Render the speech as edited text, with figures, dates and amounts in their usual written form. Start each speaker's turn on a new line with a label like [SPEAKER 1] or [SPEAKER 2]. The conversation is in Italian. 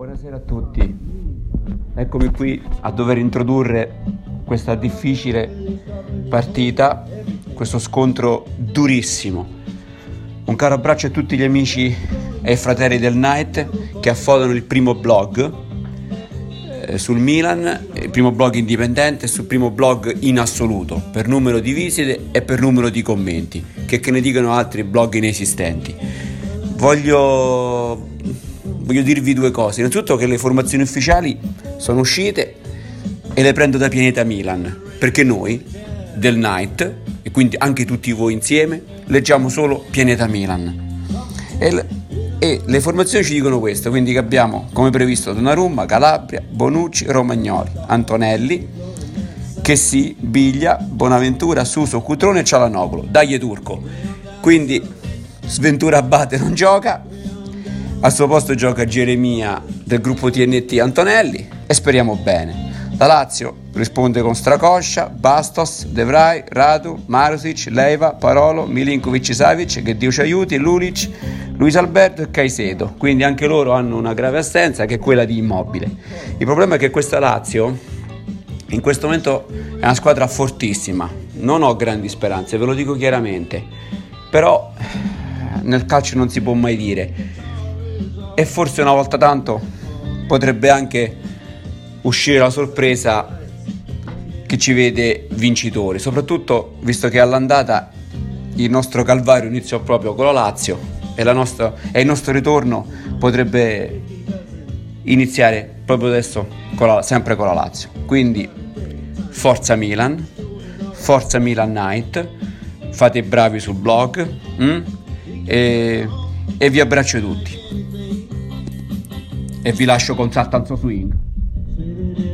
[SPEAKER 1] Buonasera a tutti, eccomi qui a dover introdurre questa difficile partita, questo scontro durissimo. Un caro abbraccio a tutti gli amici e fratelli del Night che affondano il primo blog sul Milan, il primo blog indipendente, sul primo blog in assoluto, per numero di visite e per numero di commenti, che ne dicano altri blog inesistenti. Voglio dirvi due cose. Innanzitutto che le formazioni ufficiali sono uscite e le prendo da Pianeta Milan, perché noi del Night, e quindi anche tutti voi insieme, leggiamo solo Pianeta Milan. E le formazioni ci dicono questo, quindi che abbiamo come previsto Donnarumma, Calabria, Bonucci, Romagnoli, Antonelli, Chessy, Biglia, Bonaventura, Suso, Cutrone e Cialanoglu. Dai Turco. Quindi Sventura Abate non gioca, al suo posto gioca Geremia del gruppo TNT Antonelli e speriamo bene. La Lazio risponde con Stracoscia, Bastos, De Vrij, Radu, Marusic, Leiva, Parolo, Milinkovic, Savic, che Dio ci aiuti, Lulic, Luis Alberto e Caicedo. Quindi anche loro hanno una grave assenza, che è quella di Immobile. Il problema è che questa Lazio in questo momento è una squadra fortissima. Non ho grandi speranze, ve lo dico chiaramente, però nel calcio non si può mai dire. E forse una volta tanto potrebbe anche uscire la sorpresa che ci vede vincitori, soprattutto visto che all'andata il nostro calvario iniziò proprio con la Lazio e il nostro ritorno potrebbe iniziare proprio adesso sempre con la Lazio. Quindi forza Milan Night, fate i bravi sul blog e vi abbraccio tutti e vi lascio con Saltanzo Swing.